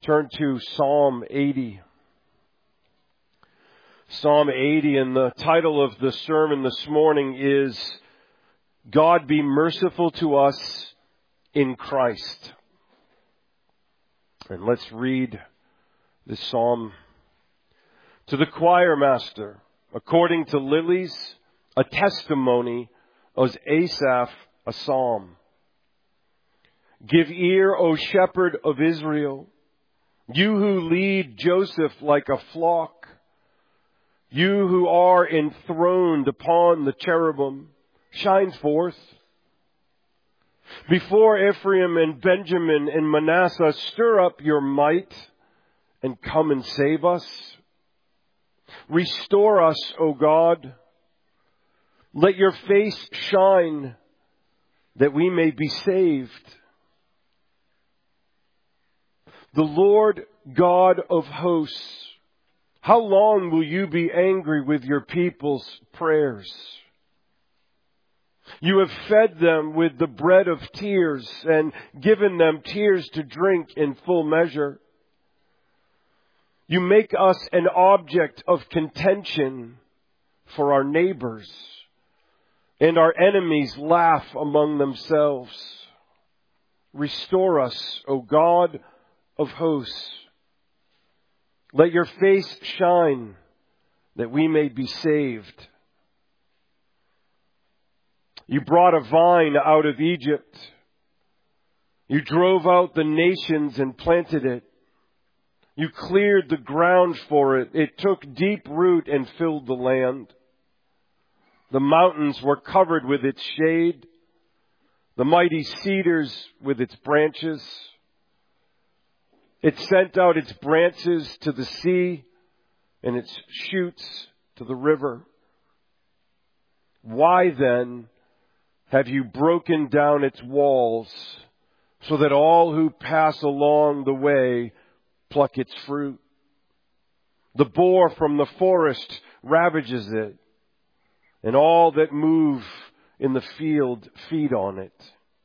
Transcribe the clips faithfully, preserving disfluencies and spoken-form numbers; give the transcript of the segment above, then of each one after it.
Turn to Psalm eighty. Psalm eighty, and the title of the sermon this morning is God Be Merciful to Us in Christ. And let's read this psalm. To the choir master, according to Lilies, a testimony, as Asaph, a psalm. Give ear, O shepherd of Israel, you who lead Joseph like a flock, you who are enthroned upon the cherubim, shine forth. Before Ephraim and Benjamin and Manasseh, stir up your might and come and save us. Restore us, O God. Let your face shine that we may be saved. The Lord God of hosts, how long will you be angry with your people's prayers? You have fed them with the bread of tears and given them tears to drink in full measure. You make us an object of contention for our neighbors, and our enemies laugh among themselves. Restore us, O God of hosts. Let your face shine that we may be saved. You brought a vine out of Egypt. You drove out the nations and planted it. You cleared the ground for it. It took deep root and filled the land. The mountains were covered with its shade, the mighty cedars with its branches. It sent out its branches to the sea and its shoots to the river. Why then have you broken down its walls so that all who pass along the way pluck its fruit? The boar from the forest ravages it, and all that move in the field feed on it.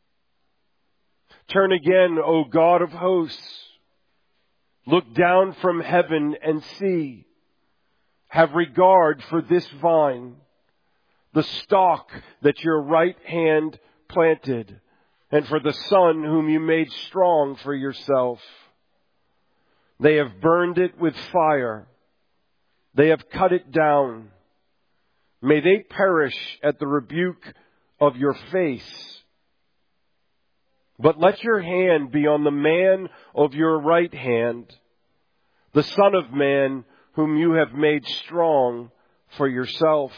Turn again, O God of hosts. Look down from heaven and see. Have regard for this vine, the stalk that your right hand planted, and for the son whom you made strong for yourself. They have burned it with fire. They have cut it down. May they perish at the rebuke of your face. But let your hand be on the man of your right hand, the Son of Man whom you have made strong for yourself.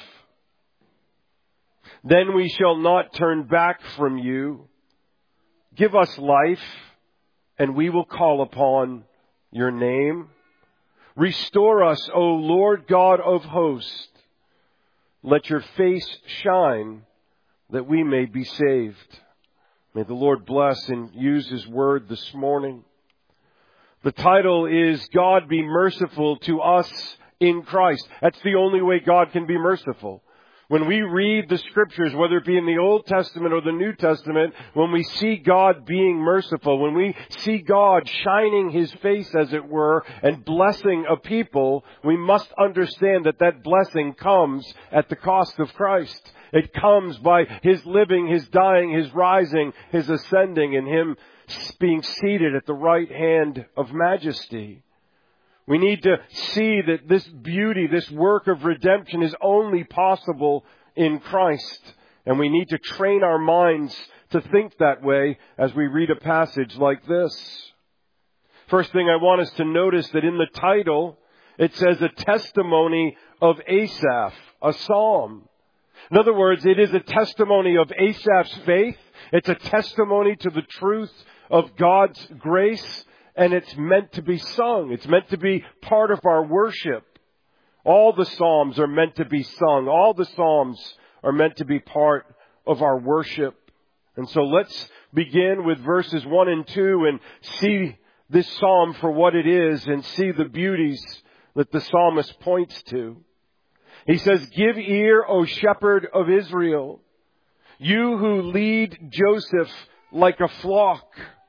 Then we shall not turn back from you. Give us life, and we will call upon your name. Restore us, O Lord God of hosts. Let your face shine that we may be saved. May the Lord bless and use His word this morning. The title is God Be Merciful to Us in Christ. That's the only way God can be merciful. When we read the Scriptures, whether it be in the Old Testament or the New Testament, when we see God being merciful, when we see God shining His face, as it were, and blessing a people, we must understand that that blessing comes at the cost of Christ. It comes by His living, His dying, His rising, His ascending, and Him being seated at the right hand of majesty. We need to see that this beauty, this work of redemption is only possible in Christ. And we need to train our minds to think that way as we read a passage like this. First thing I want us to notice that in the title, it says a testimony of Asaph, a psalm. In other words, it is a testimony of Asaph's faith. It's a testimony to the truth of God's grace. And it's meant to be sung. It's meant to be part of our worship. All the Psalms are meant to be sung. All the Psalms are meant to be part of our worship. And so let's begin with verses one and two and see this Psalm for what it is and see the beauties that the psalmist points to. He says, "Give ear, O shepherd of Israel, you who lead Joseph like a flock,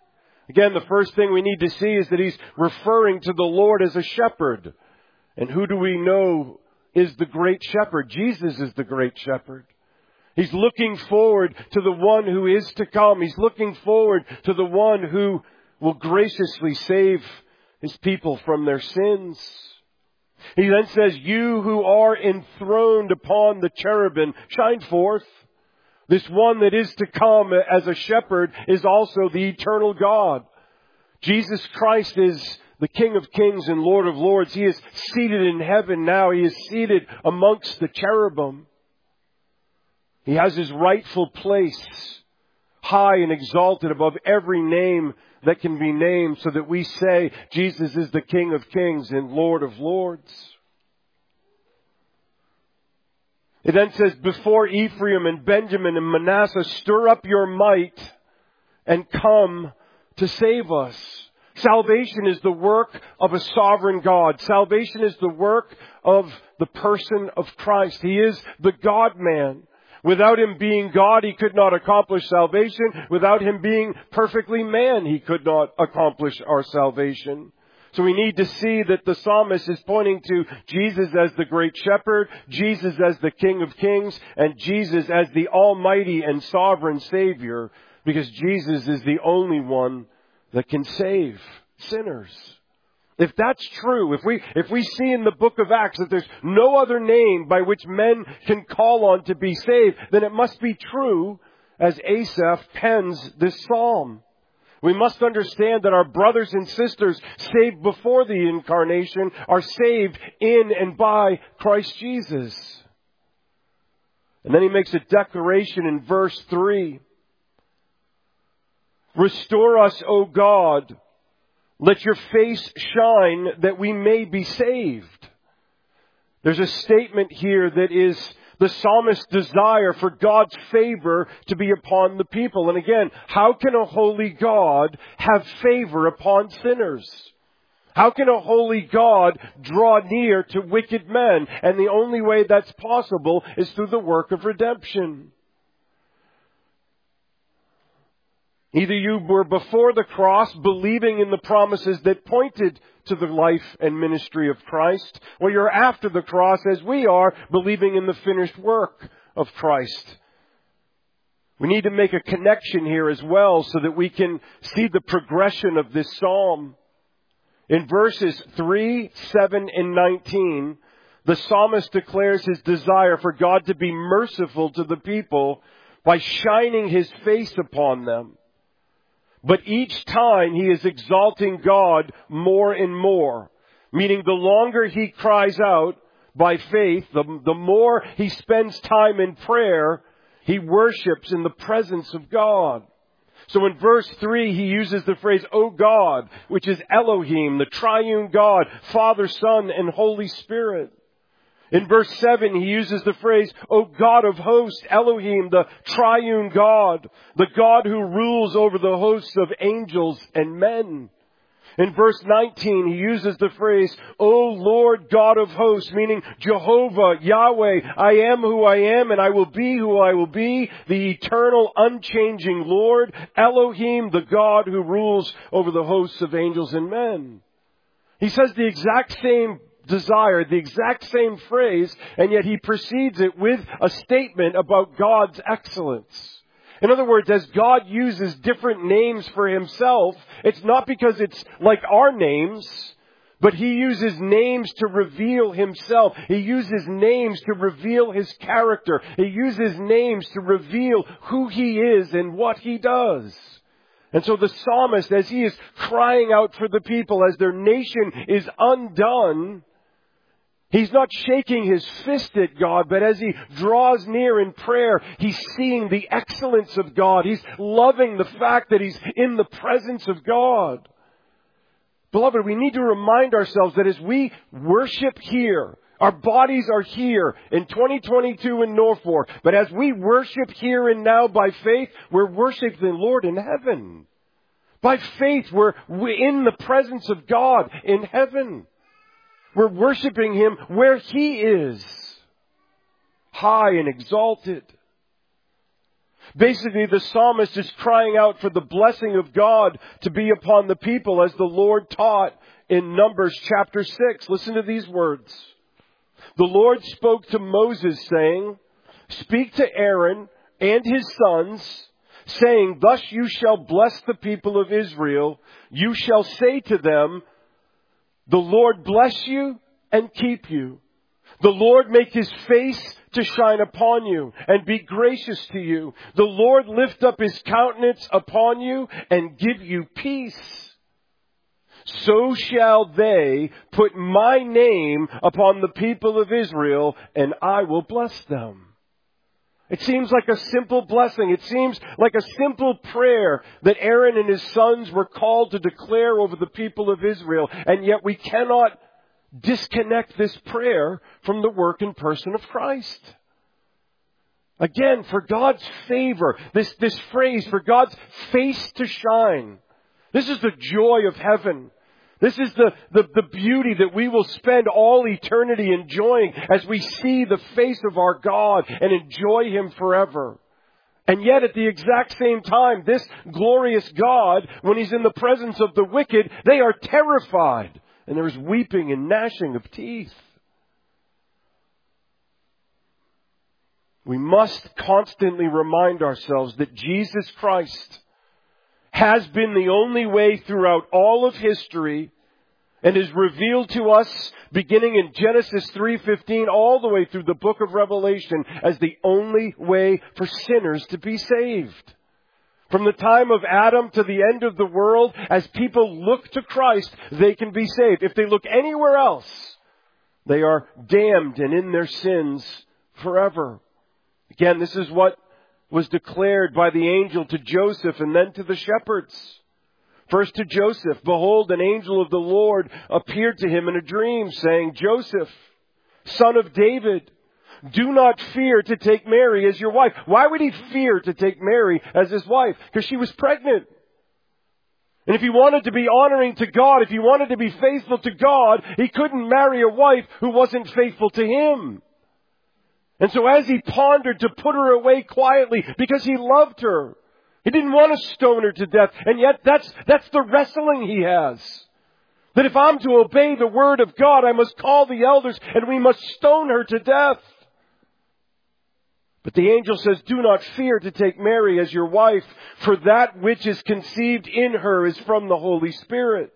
Again, the first thing we need to see is that he's referring to the Lord as a shepherd. And who do we know is the great shepherd? Jesus is the great shepherd. He's looking forward to the one who is to come. He's looking forward to the one who will graciously save his people from their sins. He then says, you who are enthroned upon the cherubim, shine forth. This one that is to come as a shepherd is also the eternal God. Jesus Christ is the King of Kings and Lord of Lords. He is seated in heaven now. He is seated amongst the cherubim. He has his rightful place, high and exalted above every name that can be named, so that we say Jesus is the King of Kings and Lord of Lords. It then says, before Ephraim and Benjamin and Manasseh, stir up your might and come to save us. Salvation is the work of a sovereign God. Salvation is the work of the person of Christ. He is the God-man. Without him being God, he could not accomplish salvation. Without him being perfectly man, he could not accomplish our salvation. So we need to see that the psalmist is pointing to Jesus as the great shepherd, Jesus as the King of Kings, and Jesus as the almighty and sovereign Savior, because Jesus is the only one that can save sinners. If that's true, if we if we see in the book of Acts that there's no other name by which men can call on to be saved, then it must be true as Asaph pens this psalm. We must understand that our brothers and sisters saved before the incarnation are saved in and by Christ Jesus. And then he makes a declaration in verse three. Restore us, O God. Let your face shine that we may be saved. There's a statement here that is the psalmist's desire for God's favor to be upon the people. And again, how can a holy God have favor upon sinners? How can a holy God draw near to wicked men? And the only way that's possible is through the work of redemption. Either you were before the cross believing in the promises that pointed to the life and ministry of Christ, or you're after the cross as we are, believing in the finished work of Christ. We need to make a connection here as well so that we can see the progression of this psalm. In verses three, seven, and nineteen, the psalmist declares his desire for God to be merciful to the people by shining his face upon them. But each time he is exalting God more and more. Meaning the longer he cries out by faith, the, the more he spends time in prayer, he worships in the presence of God. So in verse three, he uses the phrase, O God, which is Elohim, the triune God, Father, Son, and Holy Spirit. In verse seven, he uses the phrase, O God of hosts, Elohim, the triune God, the God who rules over the hosts of angels and men. In verse nineteen, he uses the phrase, O Lord God of hosts, meaning Jehovah, Yahweh, I am who I am and I will be who I will be, the eternal, unchanging Lord, Elohim, the God who rules over the hosts of angels and men. He says the exact same desire, the exact same phrase, and yet he precedes it with a statement about God's excellence. In other words, as God uses different names for himself, it's not because it's like our names, but he uses names to reveal himself. He uses names to reveal his character. He uses names to reveal who he is and what he does. And so the psalmist, as he is crying out for the people, as their nation is undone, he's not shaking his fist at God, but as he draws near in prayer, he's seeing the excellence of God. He's loving the fact that he's in the presence of God. Beloved, we need to remind ourselves that as we worship here, our bodies are here in twenty twenty-two in Norfolk, but as we worship here and now by faith, we're worshiping the Lord in heaven. By faith, we're in the presence of God in heaven. We're worshiping him where he is, high and exalted. Basically, the psalmist is crying out for the blessing of God to be upon the people as the Lord taught in Numbers chapter six. Listen to these words. The Lord spoke to Moses, saying, "Speak to Aaron and his sons, saying, Thus you shall bless the people of Israel. You shall say to them, The Lord bless you and keep you. The Lord make his face to shine upon you and be gracious to you. The Lord lift up his countenance upon you and give you peace. So shall they put my name upon the people of Israel, and I will bless them." It seems like a simple blessing. It seems like a simple prayer that Aaron and his sons were called to declare over the people of Israel. And yet we cannot disconnect this prayer from the work and person of Christ. Again, for God's favor, this, this phrase, for God's face to shine. This is the joy of heaven. This is the, the, the beauty that we will spend all eternity enjoying as we see the face of our God and enjoy him forever. And yet at the exact same time, this glorious God, when he's in the presence of the wicked, they are terrified. And there is weeping and gnashing of teeth. We must constantly remind ourselves that Jesus Christ has been the only way throughout all of history and is revealed to us beginning in Genesis three fifteen all the way through the book of Revelation as the only way for sinners to be saved. From the time of Adam to the end of the world, as people look to Christ, they can be saved. If they look anywhere else, they are damned and in their sins forever. Again, this is what was declared by the angel to Joseph and then to the shepherds. First to Joseph, "Behold, an angel of the Lord appeared to him in a dream, saying, Joseph, son of David, do not fear to take Mary as your wife." Why would he fear to take Mary as his wife? Because she was pregnant. And if he wanted to be honoring to God, if he wanted to be faithful to God, he couldn't marry a wife who wasn't faithful to him. And so as he pondered to put her away quietly because he loved her, he didn't want to stone her to death. And yet that's, that's the wrestling he has. That if I'm to obey the word of God, I must call the elders and we must stone her to death. But the angel says, "Do not fear to take Mary as your wife, for that which is conceived in her is from the Holy Spirit.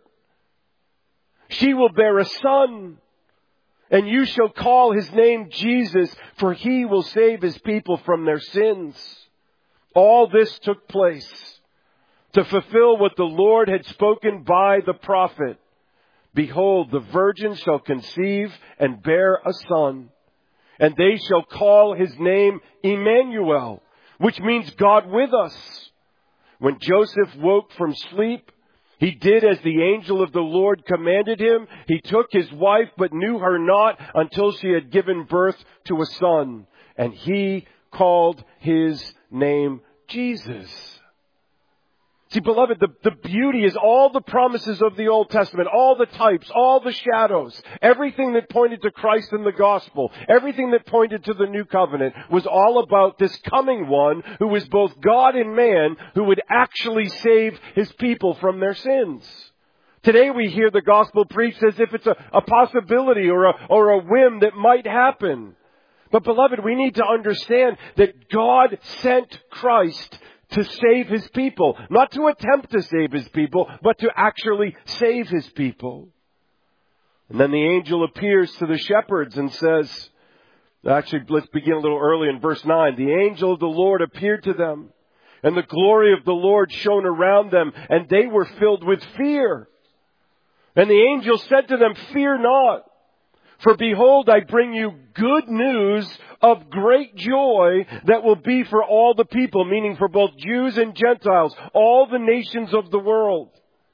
She will bear a son, and you shall call his name Jesus, for he will save his people from their sins." All this took place to fulfill what the Lord had spoken by the prophet. "Behold, the virgin shall conceive and bear a son, and they shall call his name Emmanuel," which means God with us. When Joseph woke from sleep, he did as the angel of the Lord commanded him. He took his wife, but knew her not until she had given birth to a son. And he called his name Jesus. See, beloved, the, the beauty is all the promises of the Old Testament, all the types, all the shadows, everything that pointed to Christ in the gospel, everything that pointed to the new covenant was all about this coming one who was both God and man, who would actually save his people from their sins. Today we hear the gospel preached as if it's a, a possibility or a, or a whim that might happen. But beloved, we need to understand that God sent Christ to save his people. Not to attempt to save his people, but to actually save his people. And then the angel appears to the shepherds and says, actually, let's begin a little early in verse nine. "The angel of the Lord appeared to them, and the glory of the Lord shone around them, and they were filled with fear. And the angel said to them, Fear not. For behold, I bring you good news of great joy that will be for all the people," meaning for both Jews and Gentiles, all the nations of the world.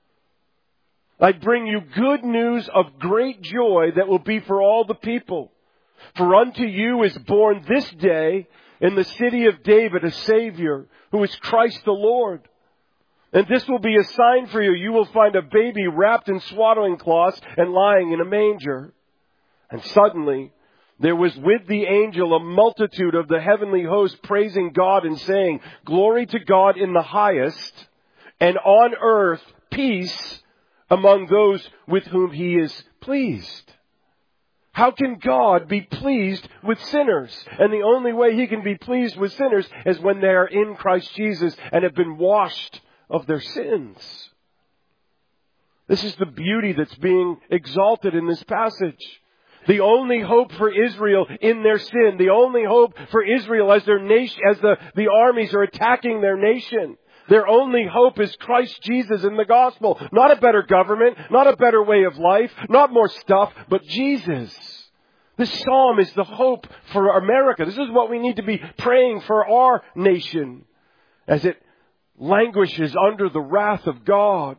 "I bring you good news of great joy that will be for all the people. For unto you is born this day in the city of David a Savior, who is Christ the Lord. And this will be a sign for you. You will find a baby wrapped in swaddling cloths and lying in a manger." And suddenly There was with the angel a multitude of the heavenly host praising God and saying, "Glory to God in the highest, and on earth peace among those with whom He is pleased." How can God be pleased with sinners? And the only way He can be pleased with sinners is when they are in Christ Jesus and have been washed of their sins. This is the beauty that's being exalted in this passage. The only hope for Israel in their sin, the only hope for Israel as their nation, as the, the armies are attacking their nation. Their only hope is Christ Jesus in the gospel. Not a better government, not a better way of life, not more stuff, but Jesus. This psalm is the hope for America. This is what we need to be praying for our nation as it languishes under the wrath of God.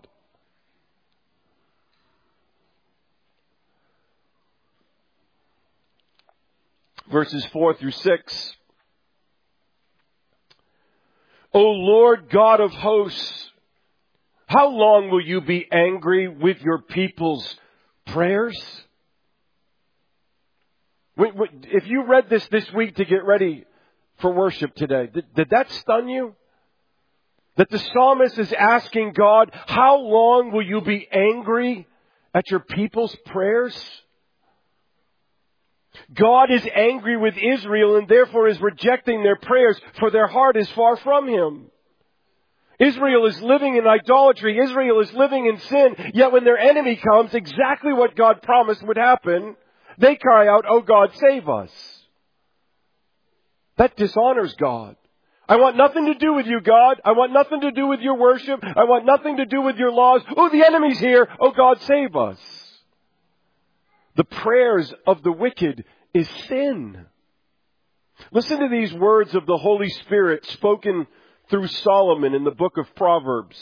Verses four through six. O Lord God of hosts, how long will you be angry with your people's prayers? If you read this this week to get ready for worship today, did, did that stun you? That the psalmist is asking God, how long will you be angry at your people's prayers? God is angry with Israel and therefore is rejecting their prayers, for their heart is far from Him. Israel is living in idolatry. Israel is living in sin. Yet when their enemy comes, exactly what God promised would happen, they cry out, "Oh God, save us." That dishonors God. I want nothing to do with you, God. I want nothing to do with your worship. I want nothing to do with your laws. Oh, the enemy's here. Oh God, save us. The prayers of the wicked is sin. Listen to these words of the Holy Spirit spoken through Solomon in the book of Proverbs.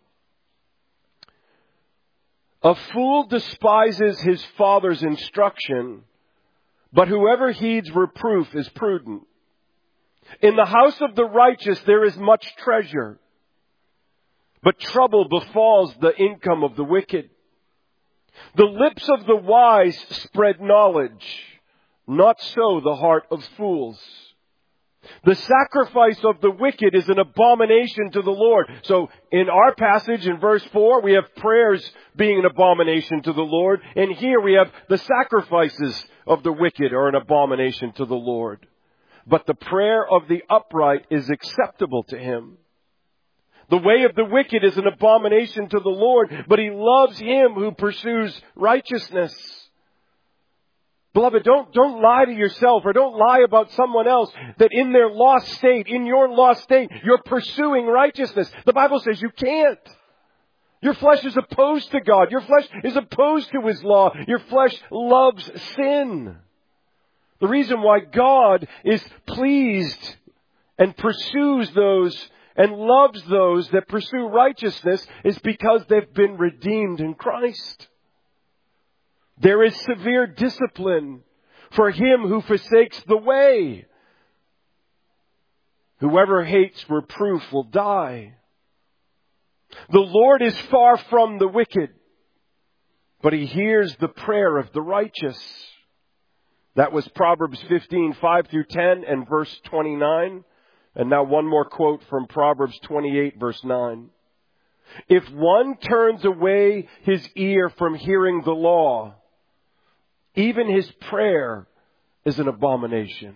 A fool despises his father's instruction, but whoever heeds reproof is prudent. In the house of the righteous there is much treasure, but trouble befalls the income of the wicked. The lips of the wise spread knowledge, not so the heart of fools. The sacrifice of the wicked is an abomination to the Lord. So in our passage in verse four, we have prayers being an abomination to the Lord. And here we have the sacrifices of the wicked are an abomination to the Lord. But the prayer of the upright is acceptable to Him. The way of the wicked is an abomination to the Lord, but He loves him who pursues righteousness. Beloved, don't, don't lie to yourself or don't lie about someone else that in their lost state, in your lost state, you're pursuing righteousness. The Bible says you can't. Your flesh is opposed to God. Your flesh is opposed to His law. Your flesh loves sin. The reason why God is pleased and pursues those and loves those that pursue righteousness is because they've been redeemed in Christ. There is severe discipline for him who forsakes the way. Whoever hates reproof will die. The Lord is far from the wicked, but He hears the prayer of the righteous. That was Proverbs fifteen, five through ten and verse twenty-nine. And now one more quote from Proverbs twenty-eight, verse nine. If one turns away his ear from hearing the law, even his prayer is an abomination.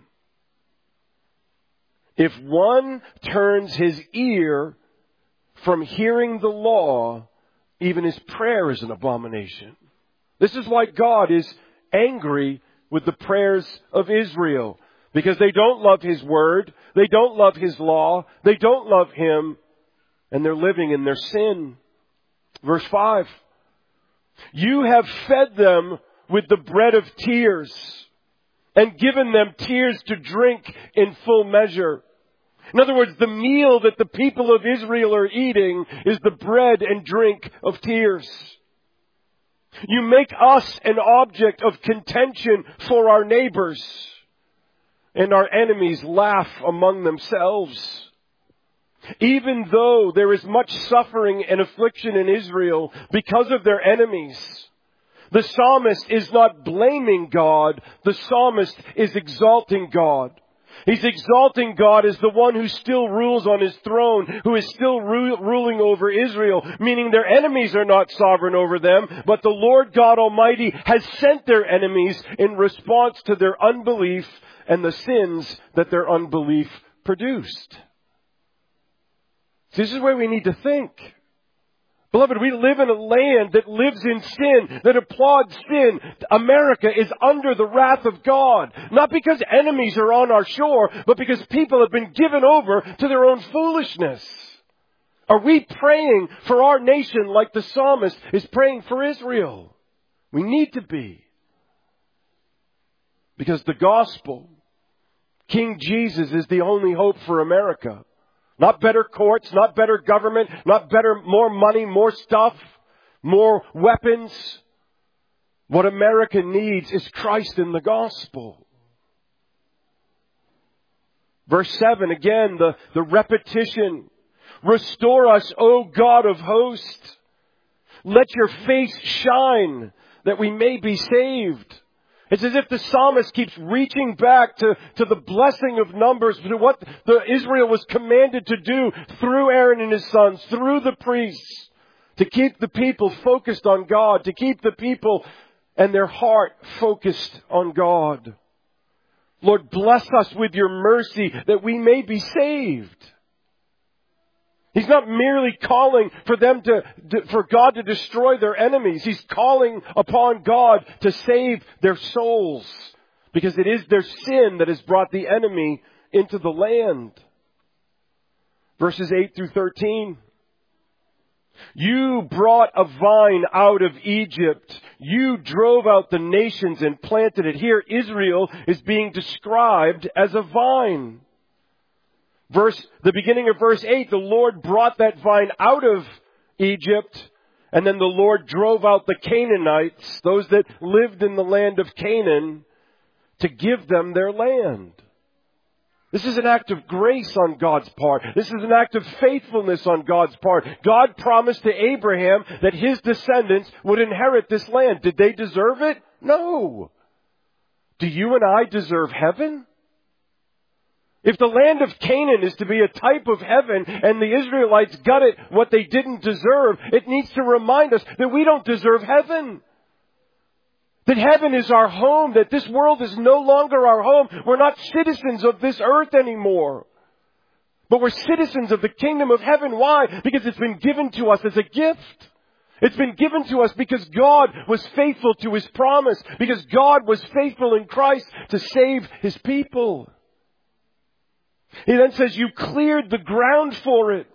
If one turns his ear from hearing the law, even his prayer is an abomination. This is why God is angry with the prayers of Israel. Because they don't love His word. They don't love His law. They don't love Him. And they're living in their sin. Verse five. You have fed them with the bread of tears and given them tears to drink in full measure. In other words, the meal that the people of Israel are eating is the bread and drink of tears. You make us an object of contention for our neighbors. And our enemies laugh among themselves. Even though there is much suffering and affliction in Israel because of their enemies, The psalmist is not blaming God. The psalmist is exalting God. He's exalting God as the one who still rules on his throne, who is still ru- ruling over Israel, meaning their enemies are not sovereign over them, but the Lord God Almighty has sent their enemies in response to their unbelief and the sins that their unbelief produced. This is where we need to think. Beloved, we live in a land that lives in sin, that applauds sin. America is under the wrath of God. Not because enemies are on our shore, but because people have been given over to their own foolishness. Are we praying for our nation like the psalmist is praying for Israel? We need to be. Because the gospel, King Jesus, is the only hope for America. Not better courts, not better government, not better, more money, more stuff, more weapons. What America needs is Christ in the gospel. Verse seven, again, the, the repetition. Restore us, O God of hosts. Let your face shine that we may be saved. It's as if the psalmist keeps reaching back to, to the blessing of Numbers, to what the Israel was commanded to do through Aaron and his sons, through the priests, to keep the people focused on God, to keep the people and their heart focused on God. Lord, bless us with your mercy that we may be saved. He's not merely calling for them to, for God to destroy their enemies. He's calling upon God to save their souls. Because it is their sin that has brought the enemy into the land. Verses eight through thirteen. You brought a vine out of Egypt. You drove out the nations and planted it. Here Israel is being described as a vine. Verse, the beginning of verse eight, the Lord brought that vine out of Egypt, and then the Lord drove out the Canaanites, those that lived in the land of Canaan, to give them their land. This is an act of grace on God's part. This is an act of faithfulness on God's part. God promised to Abraham that his descendants would inherit this land. Did they deserve it? No. Do you and I deserve heaven? If the land of Canaan is to be a type of heaven and the Israelites got it what they didn't deserve, it needs to remind us that we don't deserve heaven. That heaven is our home, that this world is no longer our home. We're not citizens of this earth anymore. But we're citizens of the kingdom of heaven. Why? Because it's been given to us as a gift. It's been given to us because God was faithful to His promise. Because God was faithful in Christ to save His people. He then says, you cleared the ground for it.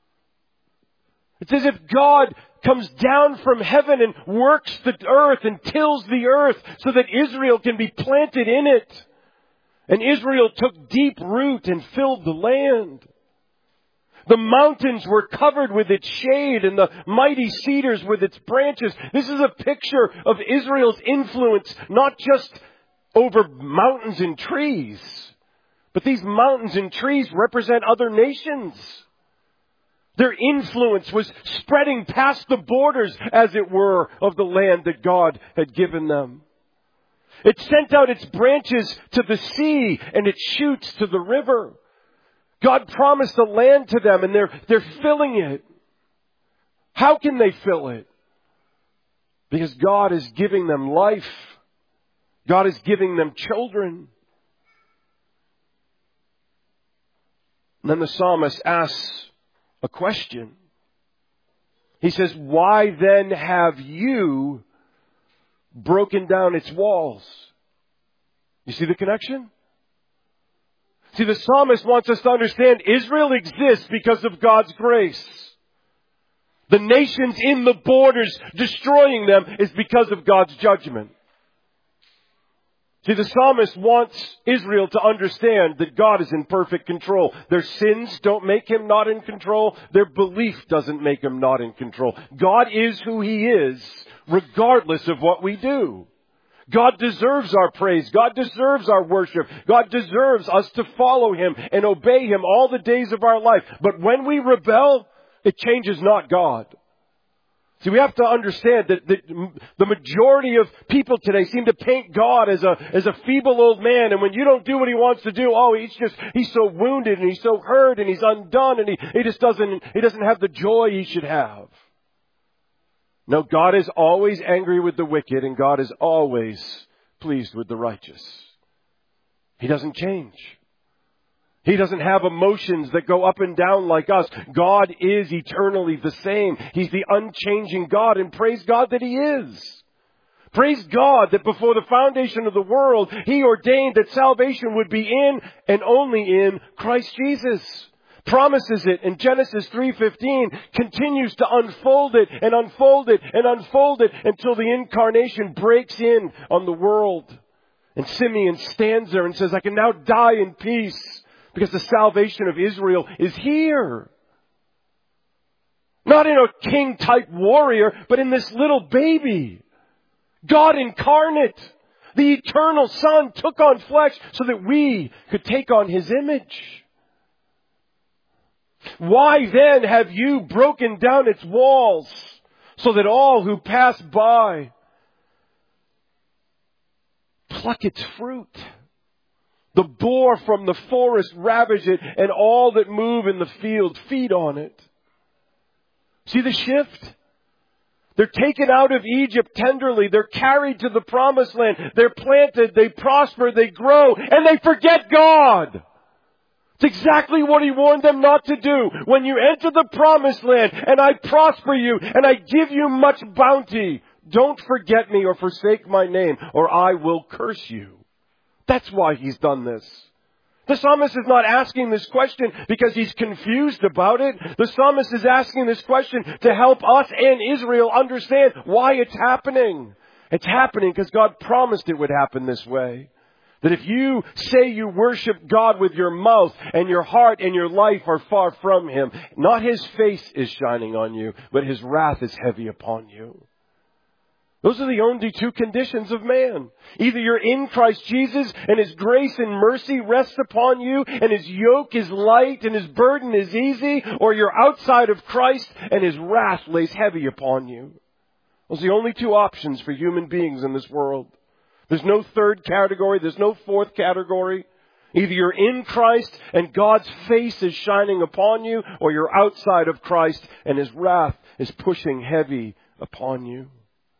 It's as if God comes down from heaven and works the earth and tills the earth so that Israel can be planted in it. And Israel took deep root and filled the land. The mountains were covered with its shade and the mighty cedars with its branches. This is a picture of Israel's influence, not just over mountains and trees. But these mountains and trees represent other nations. Their influence was spreading past the borders, as it were, of the land that God had given them. It sent out its branches to the sea and its shoots to the river. God promised a land to them and they're, they're filling it. How can they fill it? Because God is giving them life. God is giving them children. And then the psalmist asks a question. He says, why then have you broken down its walls? You see the connection? See, the psalmist wants us to understand Israel exists because of God's grace. The nations in the borders destroying them is because of God's judgment. See, the psalmist wants Israel to understand that God is in perfect control. Their sins don't make Him not in control. Their belief doesn't make Him not in control. God is who He is, regardless of what we do. God deserves our praise. God deserves our worship. God deserves us to follow Him and obey Him all the days of our life. But when we rebel, it changes not God. See, we have to understand that the, the majority of people today seem to paint God as a, as a feeble old man. And when you don't do what he wants to do, oh, he's just, he's so wounded and he's so hurt and he's undone and he, he just doesn't, he doesn't have the joy he should have. No, God is always angry with the wicked and God is always pleased with the righteous. He doesn't change. He doesn't have emotions that go up and down like us. God is eternally the same. He's the unchanging God, and praise God that He is. Praise God that before the foundation of the world, He ordained that salvation would be in and only in Christ Jesus. Promises it in Genesis three fifteen, continues to unfold it and unfold it and unfold it until the incarnation breaks in on the world. And Simeon stands there and says, I can now die in peace because the salvation of Israel is here. Not in a king-type warrior, but in this little baby. God incarnate. The eternal Son took on flesh so that we could take on His image. Why then have you broken down its walls so that all who pass by pluck its fruit? The boar from the forest ravage it, and all that move in the field feed on it. See the shift? They're taken out of Egypt tenderly. They're carried to the promised land. They're planted, they prosper, they grow, and they forget God. It's exactly what He warned them not to do. When you enter the promised land, and I prosper you, and I give you much bounty, don't forget me or forsake my name, or I will curse you. That's why He's done this. The psalmist is not asking this question because he's confused about it. The psalmist is asking this question to help us and Israel understand why it's happening. It's happening because God promised it would happen this way. That if you say you worship God with your mouth and your heart and your life are far from Him, not His face is shining on you, but His wrath is heavy upon you. Those are the only two conditions of man. Either you're in Christ Jesus and His grace and mercy rests upon you and His yoke is light and His burden is easy, or you're outside of Christ and His wrath lays heavy upon you. Those are the only two options for human beings in this world. There's no third category. There's no fourth category. Either you're in Christ and God's face is shining upon you, or you're outside of Christ and His wrath is pushing heavy upon you.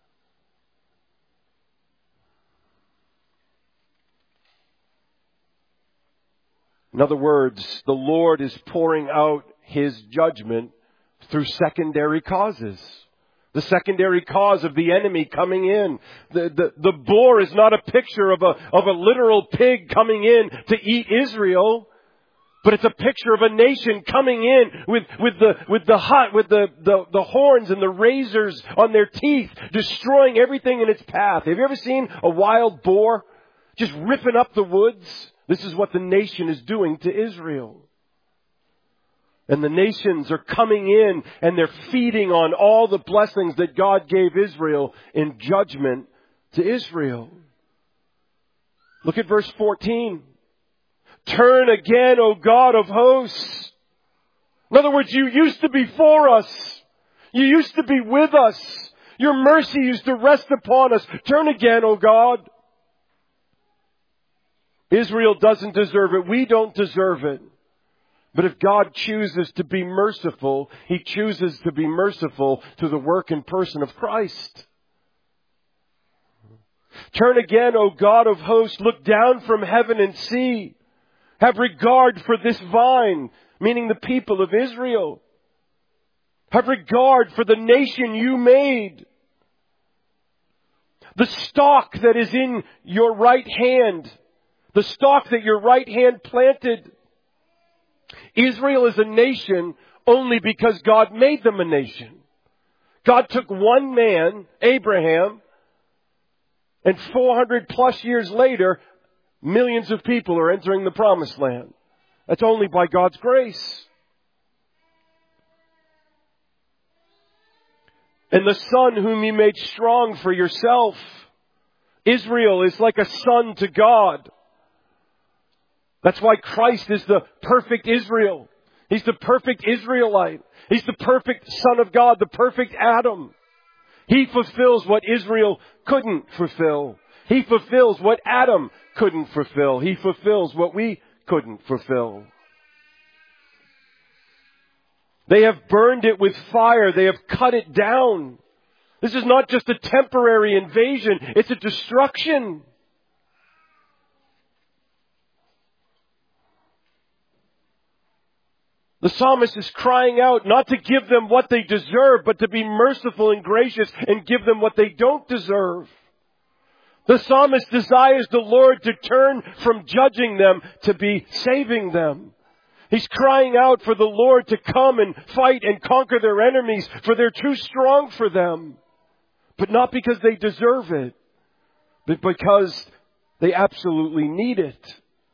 In other words, the Lord is pouring out His judgment through secondary causes. The secondary cause of the enemy coming in. The, the, the boar is not a picture of a, of a literal pig coming in to eat Israel, but it's a picture of a nation coming in with, with the, with the hut, with the, the, the horns and the razors on their teeth, destroying everything in its path. Have you ever seen a wild boar just ripping up the woods? This is what the nation is doing to Israel. And the nations are coming in and they're feeding on all the blessings that God gave Israel in judgment to Israel. Look at verse fourteen. Turn again, O God of hosts. In other words, you used to be for us. You used to be with us. Your mercy used to rest upon us. Turn again, O God. Israel doesn't deserve it. We don't deserve it. But if God chooses to be merciful, He chooses to be merciful to the work and person of Christ. Turn again, O God of hosts. Look down from heaven and see. Have regard for this vine, meaning the people of Israel. Have regard for the nation you made. The stalk that is in your right hand. The stalk that your right hand planted. Israel is a nation only because God made them a nation. God took one man, Abraham, and four hundred plus years later, millions of people are entering the promised land. That's only by God's grace. And the son whom you made strong for yourself. Israel is like a son to God. That's why Christ is the perfect Israel. He's the perfect Israelite. He's the perfect Son of God, the perfect Adam. He fulfills what Israel couldn't fulfill. He fulfills what Adam couldn't fulfill. He fulfills what we couldn't fulfill. They have burned it with fire. They have cut it down. This is not just a temporary invasion. It's a destruction. The psalmist is crying out not to give them what they deserve, but to be merciful and gracious and give them what they don't deserve. The psalmist desires the Lord to turn from judging them to be saving them. He's crying out for the Lord to come and fight and conquer their enemies, for they're too strong for them. But not because they deserve it, but because they absolutely need it.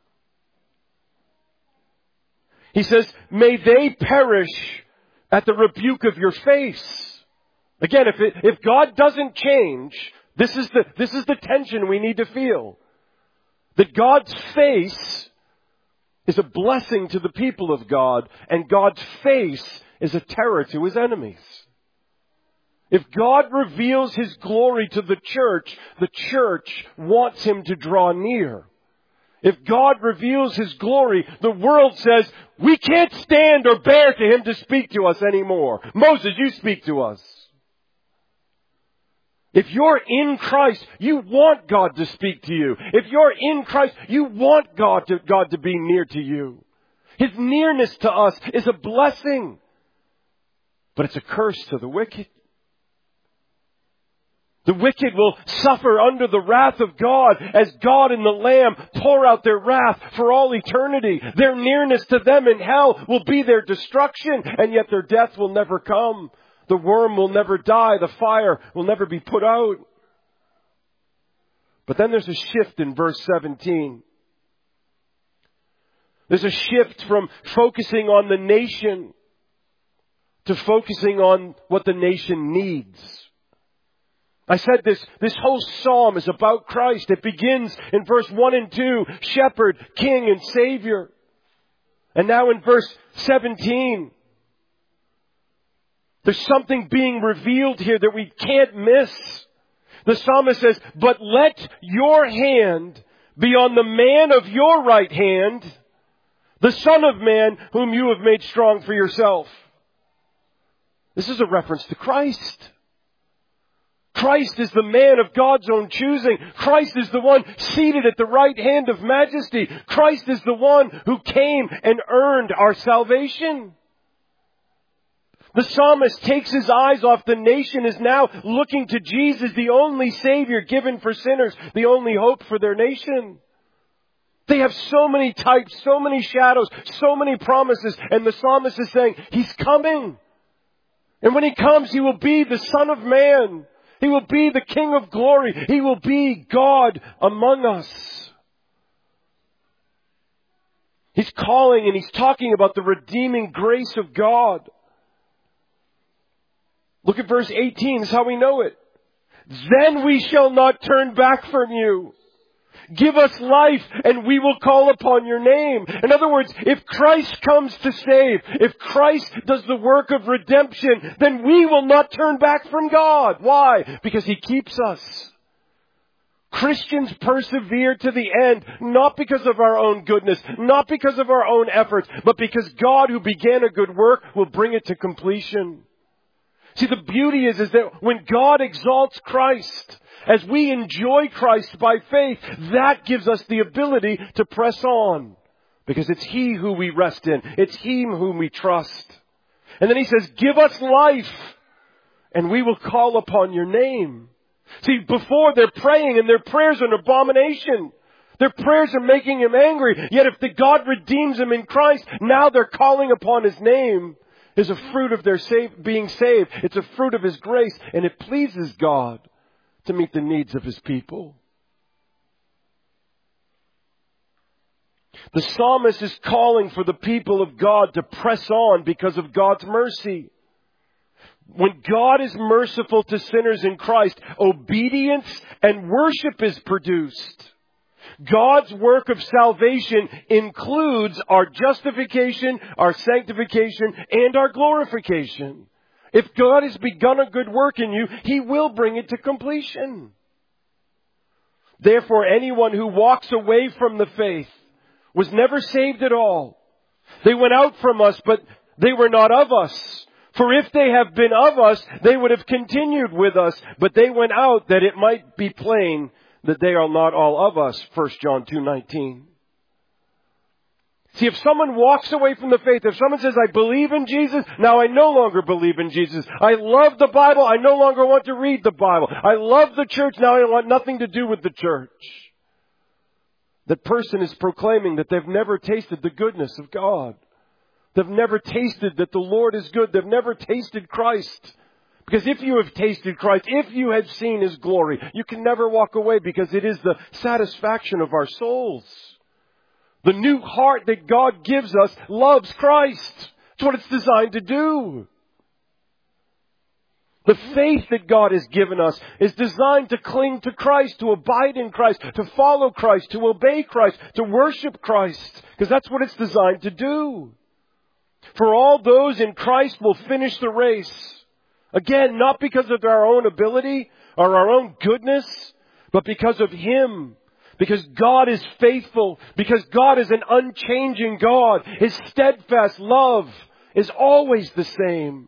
He says, may they perish at the rebuke of your face. Again, if it, if God doesn't change, this is the, this is the tension we need to feel. That God's face is a blessing to the people of God, and God's face is a terror to His enemies. If God reveals His glory to the church, the church wants Him to draw near. If God reveals His glory, the world says, we can't stand or bear to Him to speak to us anymore. Moses, you speak to us. If you're in Christ, you want God to speak to you. If you're in Christ, you want God to, God to be near to you. His nearness to us is a blessing, but it's a curse to the wicked. The wicked will suffer under the wrath of God as God and the Lamb pour out their wrath for all eternity. Their nearness to them in hell will be their destruction, and yet their death will never come. The worm will never die. The fire will never be put out. But then there's a shift in verse seventeen. There's a shift from focusing on the nation to focusing on what the nation needs. I said this, this whole psalm is about Christ. It begins in verse one and two, shepherd, king, and savior. And now in verse seventeen, there's something being revealed here that we can't miss. The psalmist says, but let your hand be on the man of your right hand, the Son of Man whom you have made strong for yourself. This is a reference to Christ. Christ is the man of God's own choosing. Christ is the one seated at the right hand of majesty. Christ is the one who came and earned our salvation. The psalmist takes his eyes off the nation, is now looking to Jesus, the only Savior given for sinners, the only hope for their nation. They have so many types, so many shadows, so many promises, and the psalmist is saying, He's coming. And when He comes, He will be the Son of Man. He will be the King of glory. He will be God among us. He's calling and He's talking about the redeeming grace of God. Look at verse eighteen. This is how we know it. Then we shall not turn back from you. Give us life and we will call upon your name. In other words, if Christ comes to save, if Christ does the work of redemption, then we will not turn back from God. Why? Because He keeps us. Christians persevere to the end, not because of our own goodness, not because of our own efforts, but because God who began a good work will bring it to completion. See, the beauty is, is that when God exalts Christ, as we enjoy Christ by faith, that gives us the ability to press on. Because it's He who we rest in. It's Him whom we trust. And then He says, give us life and we will call upon your name. See, before they're praying and their prayers are an abomination. Their prayers are making Him angry. Yet if the God redeems them in Christ, now they're calling upon His name. Is a fruit of their save, being saved. It's a fruit of His grace, and it pleases God to meet the needs of His people. The psalmist is calling for the people of God to press on because of God's mercy. When God is merciful to sinners in Christ, obedience and worship is produced. God's work of salvation includes our justification, our sanctification, and our glorification. If God has begun a good work in you, He will bring it to completion. Therefore, anyone who walks away from the faith was never saved at all. They went out from us, but they were not of us. For if they have been of us, they would have continued with us. But they went out that it might be plain that they are not all of us. First John two nineteen. See, if someone walks away from the faith, if someone says, I believe in Jesus, now I no longer believe in Jesus. I love the Bible, I no longer want to read the Bible. I love the church, now I want nothing to do with the church. That person is proclaiming that they've never tasted the goodness of God. They've never tasted that the Lord is good. They've never tasted Christ. Because if you have tasted Christ, if you have seen His glory, you can never walk away because it is the satisfaction of our souls. The new heart that God gives us loves Christ. That's what it's designed to do. The faith that God has given us is designed to cling to Christ, to abide in Christ, to follow Christ, to obey Christ, to worship Christ. Because that's what it's designed to do. For all those in Christ will finish the race. Again, not because of our own ability or our own goodness, but because of Him. Because God is faithful. Because God is an unchanging God. His steadfast love is always the same.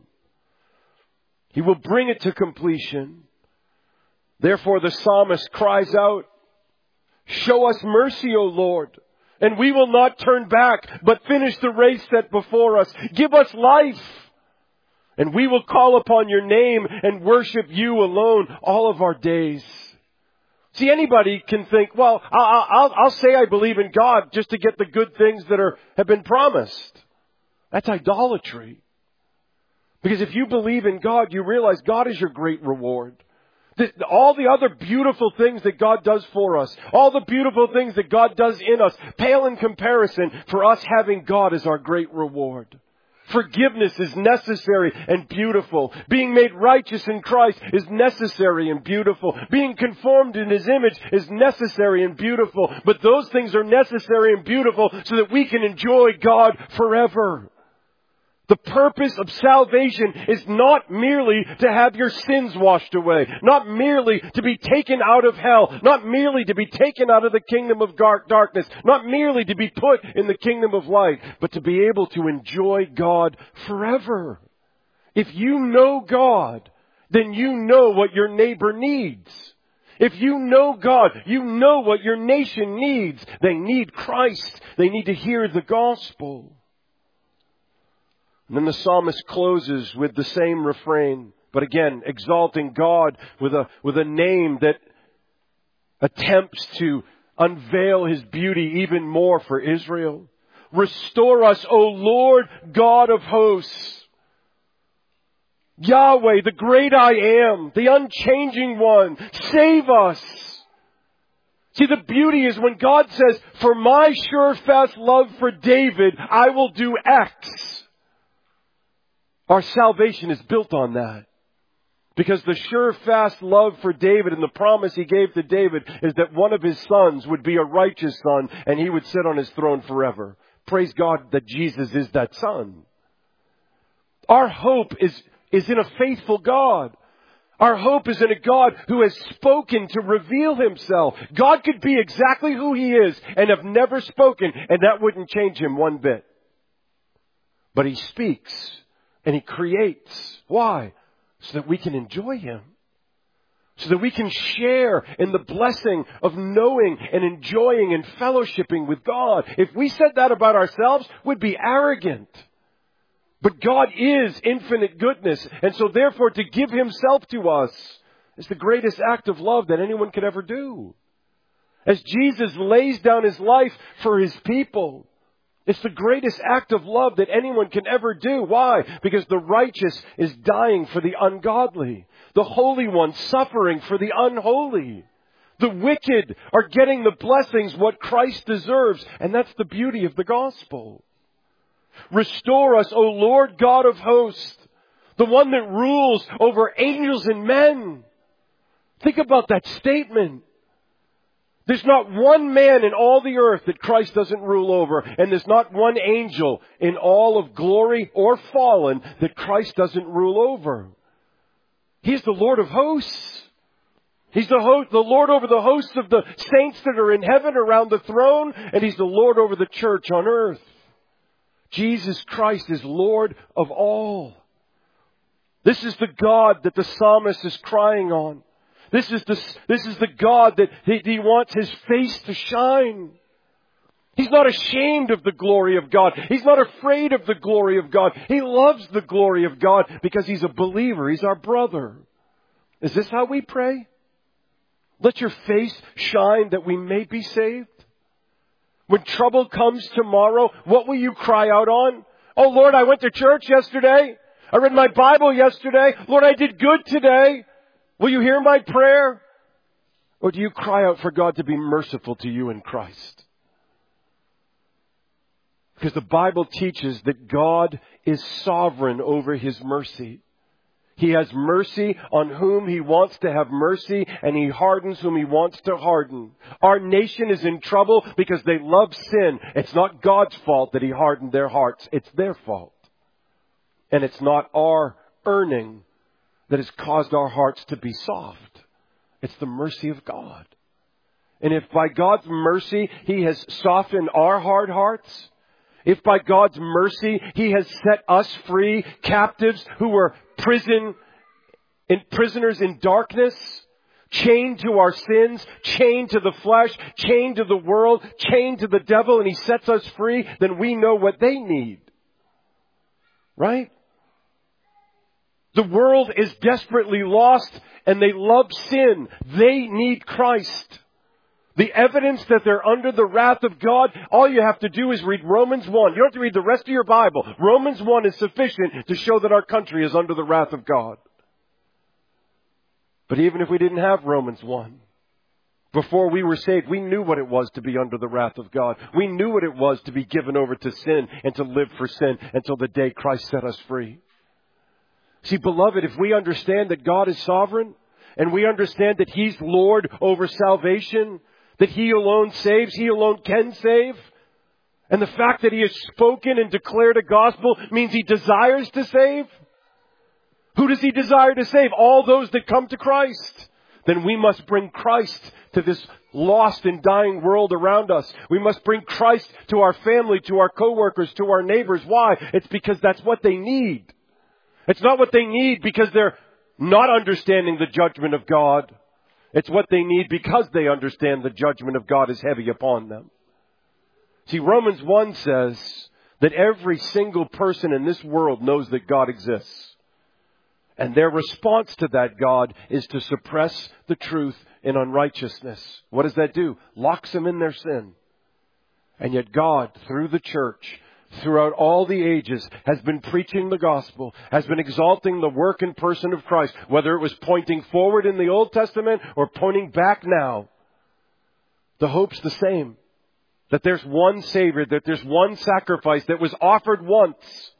He will bring it to completion. Therefore the psalmist cries out, show us mercy, O Lord, and we will not turn back, but finish the race set before us. Give us life, and we will call upon your name and worship you alone all of our days. See, anybody can think, well, I'll, I'll, I'll say I believe in God just to get the good things that are have been promised. That's idolatry. Because if you believe in God, you realize God is your great reward. All the other beautiful things that God does for us, all the beautiful things that God does in us, pale in comparison for us having God as our great reward. Forgiveness is necessary and beautiful. Being made righteous in Christ is necessary and beautiful. Being conformed in His image is necessary and beautiful. But those things are necessary and beautiful so that we can enjoy God forever. The purpose of salvation is not merely to have your sins washed away, not merely to be taken out of hell, not merely to be taken out of the kingdom of darkness, not merely to be put in the kingdom of light, but to be able to enjoy God forever. If you know God, then you know what your neighbor needs. If you know God, you know what your nation needs. They need Christ. They need to hear the gospel. And then the psalmist closes with the same refrain, but again, exalting God with a, with a name that attempts to unveil His beauty even more for Israel. Restore us, O Lord God of hosts. Yahweh, the great I am, the unchanging one, save us. See, the beauty is when God says, for my sure fast love for David, I will do X. Our salvation is built on that. Because the sure fast love for David and the promise He gave to David is that one of his sons would be a righteous son and he would sit on his throne forever. Praise God that Jesus is that son. Our hope is, is in a faithful God. Our hope is in a God who has spoken to reveal Himself. God could be exactly who He is and have never spoken, and that wouldn't change Him one bit. But He speaks. And He creates. Why? So that we can enjoy Him. So that we can share in the blessing of knowing and enjoying and fellowshipping with God. If we said that about ourselves, we'd be arrogant. But God is infinite goodness. And so therefore to give Himself to us is the greatest act of love that anyone could ever do. As Jesus lays down His life for His people, it's the greatest act of love that anyone can ever do. Why? Because the righteous is dying for the ungodly. The Holy One suffering for the unholy. The wicked are getting the blessings what Christ deserves. And that's the beauty of the gospel. Restore us, O Lord God of hosts, the one that rules over angels and men. Think about that statement. There's not one man in all the earth that Christ doesn't rule over. And there's not one angel in all of glory or fallen that Christ doesn't rule over. He's the Lord of hosts. He's the, ho- the Lord over the hosts of the saints that are in heaven around the throne. And He's the Lord over the church on earth. Jesus Christ is Lord of all. This is the God that the psalmist is crying on. This is the, this is the God that he, he wants His face to shine. He's not ashamed of the glory of God. He's not afraid of the glory of God. He loves the glory of God because He's a believer. He's our brother. Is this how we pray? Let your face shine that we may be saved. When trouble comes tomorrow, what will you cry out on? Oh Lord, I went to church yesterday. I read my Bible yesterday. Lord, I did good today. Will you hear my prayer? Or do you cry out for God to be merciful to you in Christ? Because the Bible teaches that God is sovereign over His mercy. He has mercy on whom He wants to have mercy, and He hardens whom He wants to harden. Our nation is in trouble because they love sin. It's not God's fault that He hardened their hearts. It's their fault. And it's not our earning that has caused our hearts to be soft. It's the mercy of God. And if by God's mercy He has softened our hard hearts, if by God's mercy He has set us free, captives who were prison, in prisoners in darkness, chained to our sins, chained to the flesh, chained to the world, chained to the devil, and He sets us free, then we know what they need. Right? The world is desperately lost and they love sin. They need Christ. The evidence that they're under the wrath of God, all you have to do is read Romans one. You don't have to read the rest of your Bible. Romans one is sufficient to show that our country is under the wrath of God. But even if we didn't have Romans one, before we were saved, we knew what it was to be under the wrath of God. We knew what it was to be given over to sin and to live for sin until the day Christ set us free. See, beloved, if we understand that God is sovereign and we understand that He's Lord over salvation, that He alone saves, He alone can save, and the fact that He has spoken and declared a gospel means He desires to save. Who does He desire to save? All those that come to Christ. Then we must bring Christ to this lost and dying world around us. We must bring Christ to our family, to our coworkers, to our neighbors. Why? It's because that's what they need. It's not what they need because they're not understanding the judgment of God. It's what they need because they understand the judgment of God is heavy upon them. See, Romans one says that every single person in this world knows that God exists. And their response to that God is to suppress the truth in unrighteousness. What does that do? Locks them in their sin. And yet God, through the church, throughout all the ages, has been preaching the gospel, has been exalting the work and person of Christ, whether it was pointing forward in the Old Testament or pointing back now. The hope's the same. That there's one Savior, that there's one sacrifice that was offered once.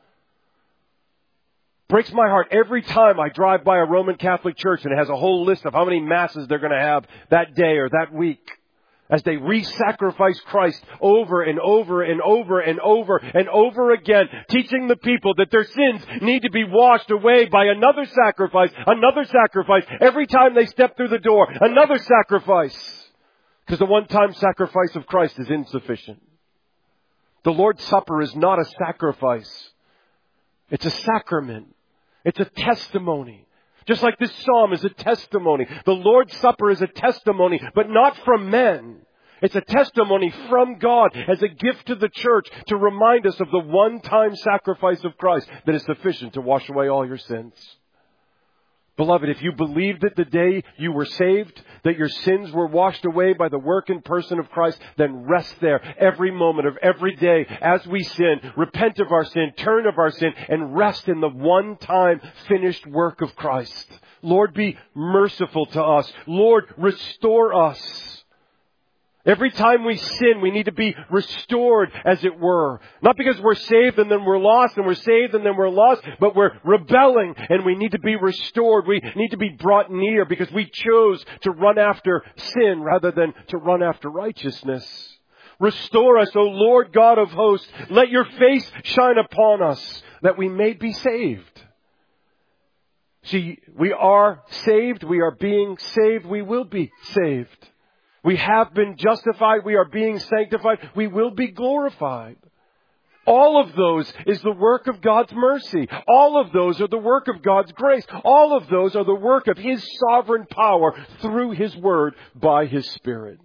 Breaks my heart every time I drive by a Roman Catholic church and it has a whole list of how many masses they're going to have that day or that week. As they re-sacrifice Christ over and over and over and over and over again, teaching the people that their sins need to be washed away by another sacrifice, another sacrifice. Every time they step through the door, another sacrifice. Because the one-time sacrifice of Christ is insufficient. The Lord's Supper is not a sacrifice. It's a sacrament. It's a testimony. Just like this psalm is a testimony. The Lord's Supper is a testimony, but not from men. It's a testimony from God as a gift to the church to remind us of the one-time sacrifice of Christ that is sufficient to wash away all your sins. Beloved, if you believed it the day you were saved, that your sins were washed away by the work and person of Christ, then rest there every moment of every day as we sin, repent of our sin, turn of our sin, and rest in the one-time finished work of Christ. Lord, be merciful to us. Lord, restore us. Every time we sin, we need to be restored, as it were. Not because we're saved and then we're lost, and we're saved and then we're lost, but we're rebelling and we need to be restored. We need to be brought near because we chose to run after sin rather than to run after righteousness. Restore us, O Lord God of hosts. Let your face shine upon us that we may be saved. See, we are saved. We are being saved. We will be saved. We have been justified. We are being sanctified. We will be glorified. All of those is the work of God's mercy. All of those are the work of God's grace. All of those are the work of His sovereign power through His Word by His Spirit.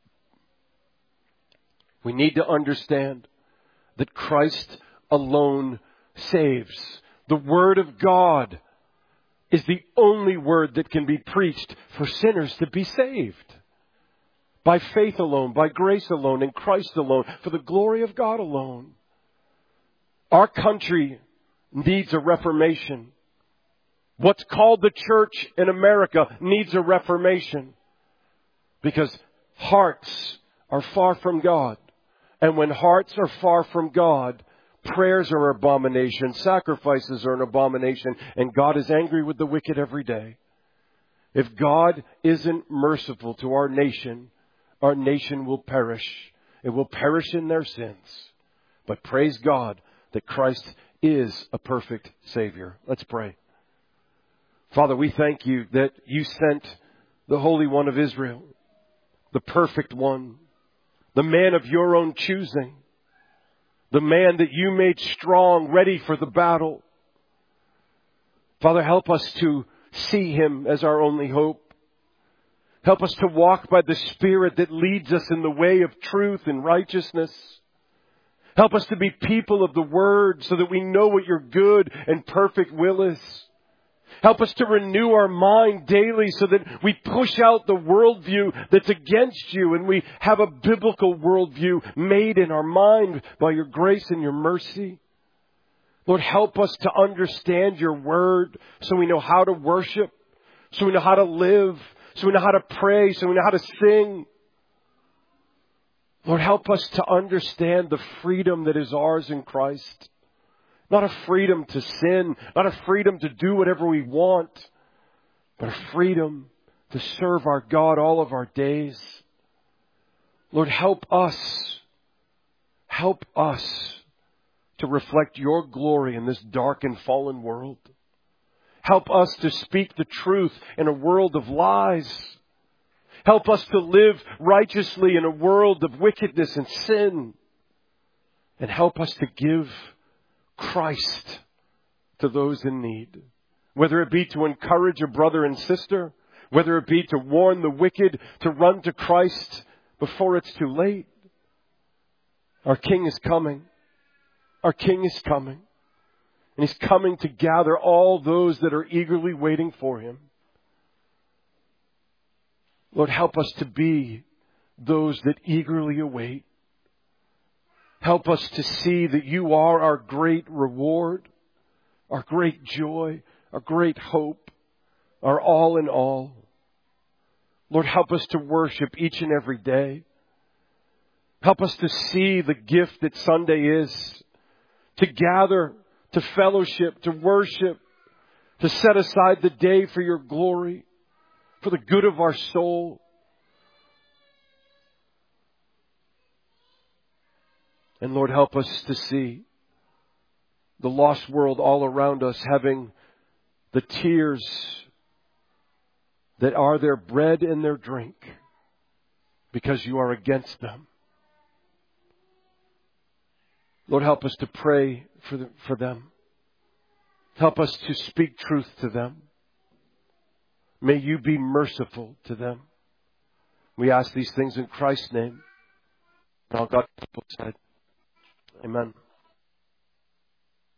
We need to understand that Christ alone saves. The Word of God is the only word that can be preached for sinners to be saved. By faith alone, by grace alone, in Christ alone, for the glory of God alone. Our country needs a reformation. What's called the church in America needs a reformation. Because hearts are far from God. And when hearts are far from God, prayers are an abomination, sacrifices are an abomination, and God is angry with the wicked every day. If God isn't merciful to our nation, our nation will perish. It will perish in their sins. But praise God that Christ is a perfect Savior. Let's pray. Father, we thank you that you sent the Holy One of Israel, the perfect one, the man of your own choosing, the man that you made strong, ready for the battle. Father, help us to see him as our only hope. Help us to walk by the Spirit that leads us in the way of truth and righteousness. Help us to be people of the Word so that we know what your good and perfect will is. Help us to renew our mind daily so that we push out the worldview that's against you and we have a biblical worldview made in our mind by your grace and your mercy. Lord, help us to understand your Word so we know how to worship, so we know how to live, so we know how to pray, so we know how to sing. Lord, help us to understand the freedom that is ours in Christ. Not a freedom to sin, not a freedom to do whatever we want, but a freedom to serve our God all of our days. Lord, help us, help us to reflect your glory in this dark and fallen world. Help us to speak the truth in a world of lies. Help us to live righteously in a world of wickedness and sin. And help us to give Christ to those in need. Whether it be to encourage a brother and sister, whether it be to warn the wicked to run to Christ before it's too late. Our King is coming. Our King is coming. And He's coming to gather all those that are eagerly waiting for Him. Lord, help us to be those that eagerly await. Help us to see that you are our great reward, our great joy, our great hope, our all in all. Lord, help us to worship each and every day. Help us to see the gift that Sunday is, to gather, to fellowship, to worship, to set aside the day for your glory, for the good of our soul. And Lord, help us to see the lost world all around us having the tears that are their bread and their drink because you are against them. Lord, help us to pray for the, for them. Help us to speak truth to them. May you be merciful to them. We ask these things in Christ's name. And all God's people said, amen.